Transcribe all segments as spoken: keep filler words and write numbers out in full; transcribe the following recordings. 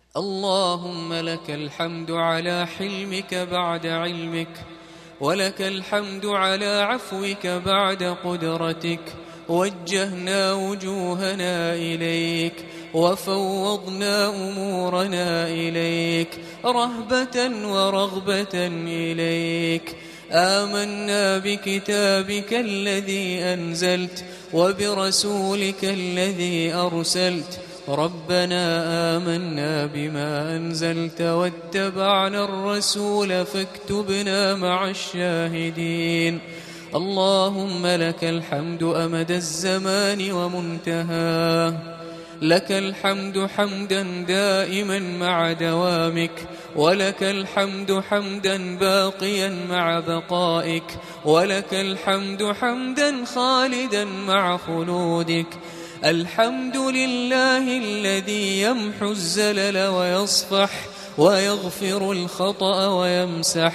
اللهم لك الحمد على حلمك بعد علمك، ولك الحمد على عفوك بعد قدرتك. وجهنا وجوهنا إليك وفوضنا أمورنا إليك رهبة ورغبة إليك. آمنا بكتابك الذي أنزلت وبرسولك الذي أرسلت. ربنا آمنا بما أنزلت واتبعنا الرسول فاكتبنا مع الشاهدين. اللهم لك الحمد أمد الزمان ومنتهاه، لك الحمد حمدا دائما مع دوامك، ولك الحمد حمدا باقيا مع بقائك، ولك الحمد حمدا خالدا مع خلودك. الحمد لله الذي يمحو الزلل ويصفح ويغفر الخطأ ويمسح.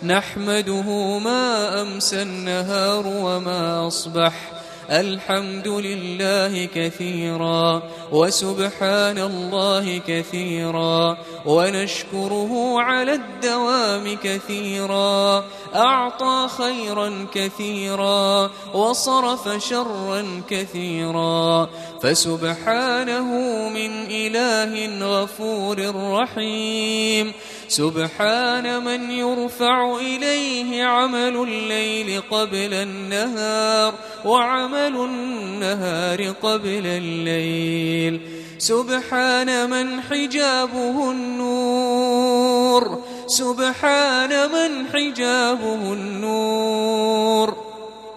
نحمده ما أمسى النهار وما أصبح. الحمد لله كثيرا وسبحان الله كثيرا، ونشكره على الدوام كثيرا. أعطى خيرا كثيرا وصرف شرا كثيرا، فسبحانه من إله غفور رحيم. سبحان من يرفع إليه عمل الليل قبل النهار وعمل النهار قبل الليل. سبحان من حجابه النور، سبحان من حجابه النور.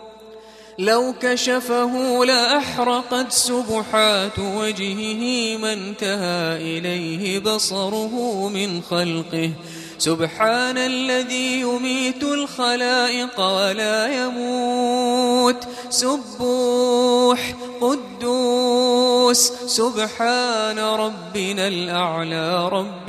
لو كشفه لأحرقت سبحات وجهه ما انتهى إليه بصره من خلقه. سبحان الذي يميت الخلائق ولا يموت. سبوح قدوس سبحان ربنا الأعلى رب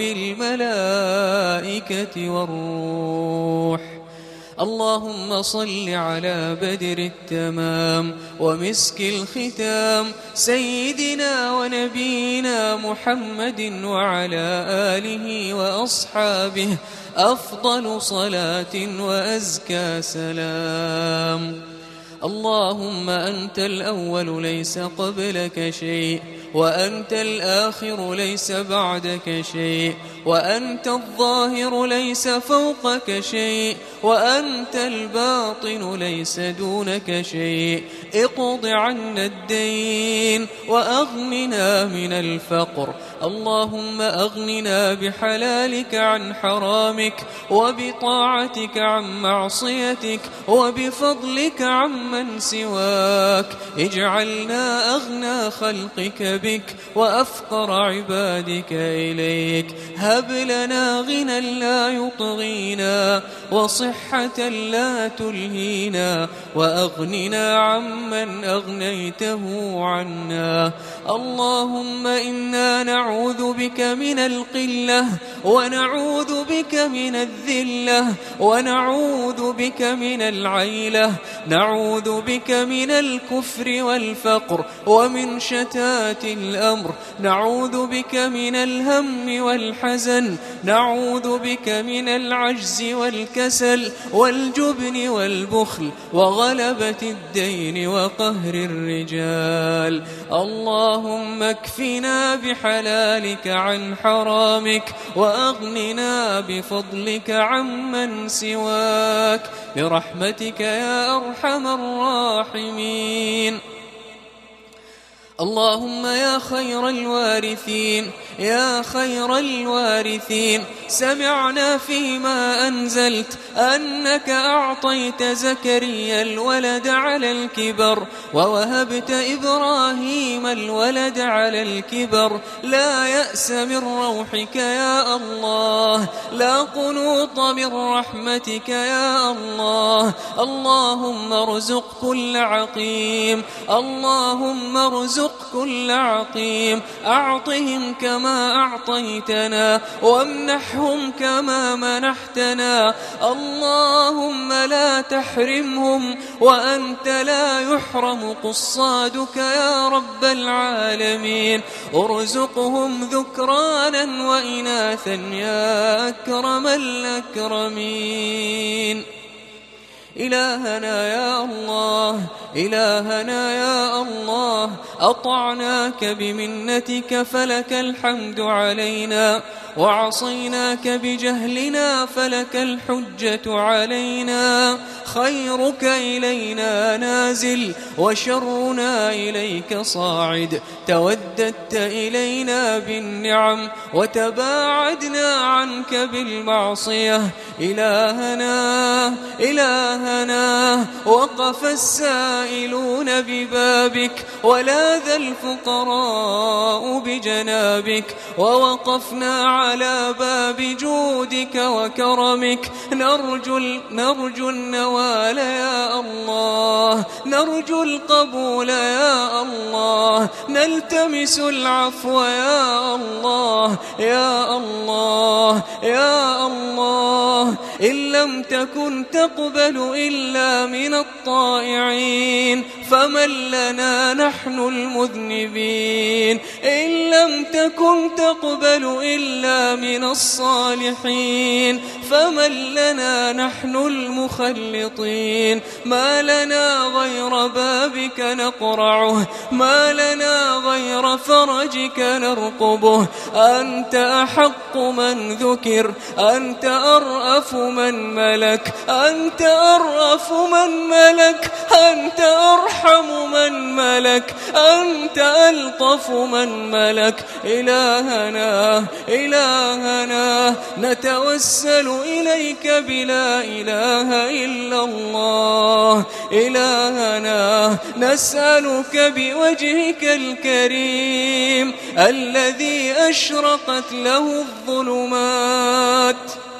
الملائكة والروح. اللهم صل على بدر التمام ومسك الختام سيدنا ونبينا محمد وعلى آله وأصحابه أفضل صلاة وأزكى سلام. اللهم أنت الأول ليس قبلك شيء، وأنت الآخر ليس بعدك شيء، وأنت الظاهر ليس فوقك شيء، وأنت الباطن ليس دونك شيء. اقض عنا الدين وأغننا من الفقر. اللهم أغننا بحلالك عن حرامك، وبطاعتك عن معصيتك، وبفضلك عمن سواك. اجعلنا أغنى خلقك بك وأفقر عبادك إليك. هب لنا غنى لا يطغينا وصحة لا تلهينا، وأغننا عمن أغنيته عنا. اللهم إنا نعوذ بك من القلة، ونعوذ بك من الذلة، ونعوذ بك من العيلة، نعوذ بك من الكفر والفقر ومن شتات الأمر، نعوذ بك من الهم والحزن، نعوذ بك من العجز والكسل والجبن والبخل وغلبة الدين وقهر الرجال. اللهم اكفنا بحلالك عن حرامك، وأغننا بفضلك عمن سواك، برحمتك يا أرحم الراحمين. اللهم يا خير الوارثين، يا خير الوارثين، سمعنا فيما أنزلت أنك أعطيت زكريا الولد على الكبر، ووهبت إبراهيم الولد على الكبر. لا يأس من روحك يا الله، لا قنوط من رحمتك يا الله. اللهم ارزق كل عقيم، اللهم ارزق وارزق كل عقيم. أعطهم كما أعطيتنا وامنحهم كما منحتنا. اللهم لا تحرمهم وأنت لا يحرم قصادك يا رب العالمين. ارزقهم ذكرانا وإناثا يا أكرم الأكرمين. إلهنا يا الله، إلهنا يا الله، أطعناك بمنتك فلك الحمد علينا، وعصيناك بجهلنا فلك الحجة علينا. خيرك إلينا نازل وشرنا إليك صاعد. توددت إلينا بالنعم وتباعدنا عنك بالمعصية. إلهنا إلهنا وقف السائلون ببابك ولاذ الفقراء بجنابك، ووقفنا على باب جودك وكرمك نرجو, نرجو النوال يا الله، نرجو القبول يا الله، نلتمس العفو يا الله يا الله يا الله. إن لم تكن تقبل إلا من الطائعين فمن لنا نحن المذنبين. إن لم تكن تقبل إلا من الصالحين فمن لنا نحن المخلطين. ما لنا غير بابك نقرعه، ما لنا غير فرجك نرقبه. أنت أحق من ذكر، أنت أرأف من ملك، أنت أرأف من ملك، أنت أرحم من ملك، أنت ألطف من ملك. إلهنا إلهنا نتوسل إليك بلا إله إلا الله. إلهنا نسألك بوجهك الكريم الذي أشرقت له الظلمات،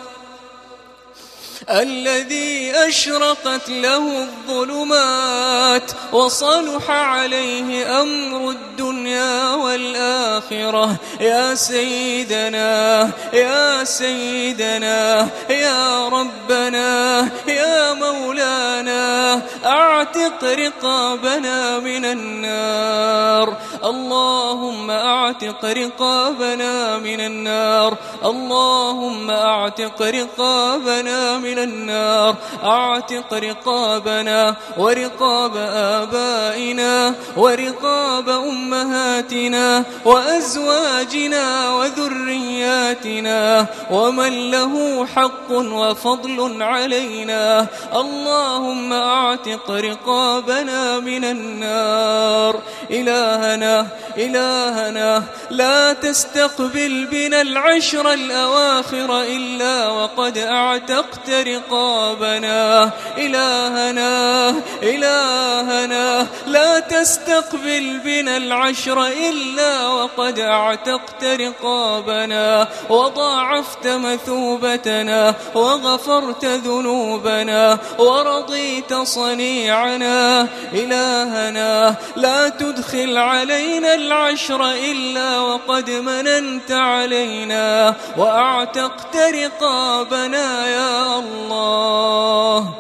الذي أشرقت له الظلمات وصلح عليه أمر الدنيا والآخرة. يا سيدنا يا سيدنا يا ربنا يا مولانا، أعتق رقابنا من النار. اللهم أعتق رقابنا من النار، اللهم أعتق رقابنا من النار. أعتق رقابنا ورقاب آبائنا ورقاب أمهاتنا وأزواجنا وذرياتنا ومن له حق وفضل علينا. اللهم أعتق رقابنا من النار. إلهنا إلهنا لا تستقبل بنا العشر الأواخر إلا وقد أعتقت رقابنا. إلهنا إلهنا لا تستقبل بنا العشر إلا وقد أعتقت رقابنا وضاعفت مثوبتنا وغفرت ذنوبنا ورضيت صنيعنا. إلهنا لا تدخل علينا العشر إلا وقد مننت علينا وأعتقت رقابنا يا الله.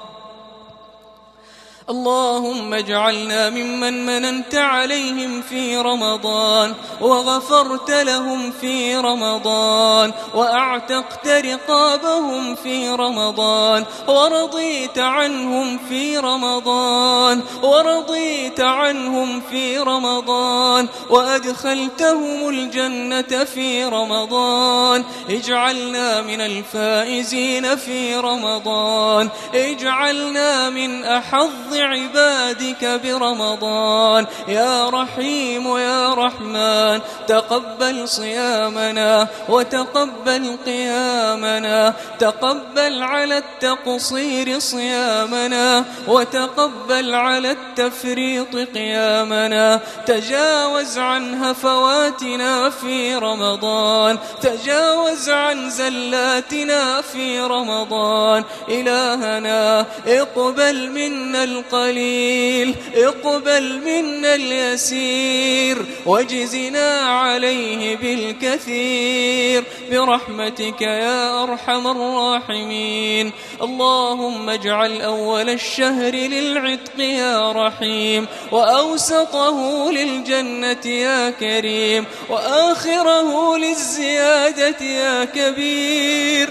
اللهم اجعلنا ممن مننت عليهم في رمضان وغفرت لهم في رمضان وأعتقت رقابهم في رمضان ورضيت عنهم في رمضان ورضيت عنهم في رمضان وأدخلتهم الجنة في رمضان. اجعلنا من الفائزين في رمضان، اجعلنا من أحظ عبادك برمضان. يا رحيم يا رحمن تقبل صيامنا وتقبل قيامنا، تقبل على التقصير صيامنا وتقبل على التفريط قيامنا. تجاوز عن هفواتنا في رمضان، تجاوز عن زلاتنا في رمضان. إلهنا اقبل منا القرآن القليل اقبل منا اليسير واجزنا عليه بالكثير برحمتك يا أرحم الراحمين. اللهم اجعل أول الشهر للعتق يا رحيم، وأوسطه للجنة يا كريم، وآخره للزيادة يا كبير،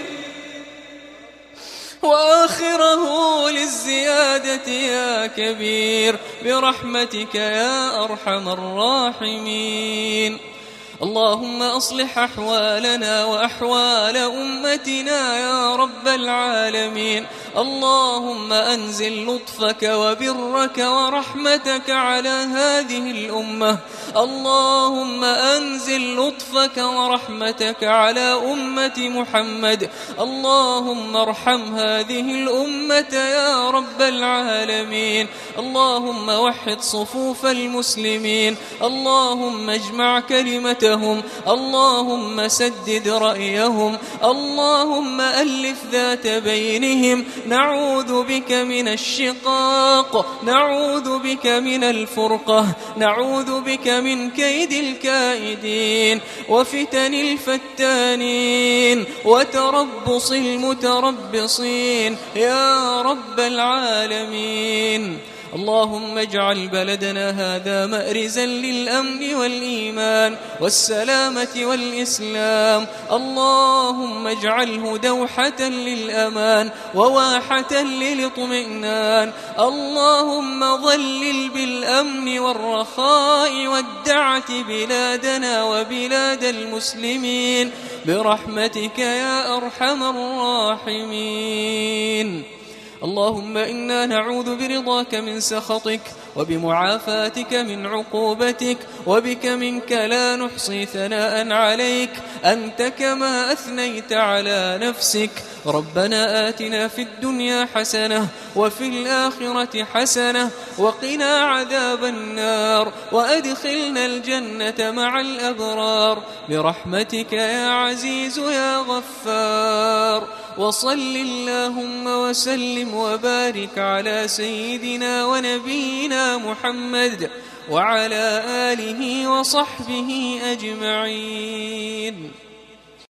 وآخره للزيادة يا كبير برحمتك يا أرحم الراحمين. اللهم أصلح أحوالنا وأحوال أمتنا يا رب العالمين. اللهم أنزل لطفك وبرك ورحمتك على هذه الأمة. اللهم أنزل لطفك ورحمتك على أمة محمد. اللهم ارحم هذه الأمة يا رب العالمين. اللهم وحد صفوف المسلمين. اللهم اجمع كلمتهم. اللهم سدد رأيهم. اللهم ألف ذات بينهم. نعوذ بك من الشقاق، نعوذ بك من الفرقة، نعوذ بك من كيد الكائدين وفتن الفتانين وتربص المتربصين يا رب العالمين. اللهم اجعل بلدنا هذا مأرزا للأمن والإيمان والسلامة والإسلام. اللهم اجعله دوحة للأمان وواحة للاطمئنان. اللهم ظلل بالأمن والرخاء والدعة بلادنا وبلاد المسلمين برحمتك يا أرحم الراحمين. اللهم إنا نعوذ برضاك من سخطك وبمعافاتك من عقوبتك، وبك منك لا نحصي ثناء عليك أنت كما أثنيت على نفسك. ربنا آتنا في الدنيا حسنة وفي الآخرة حسنة وقنا عذاب النار، وأدخلنا الجنة مع الأبرار برحمتك يا عزيز يا غفار. وصل اللهم وسلم وبارك على سيدنا ونبينا محمد وعلى آله وصحبه أجمعين.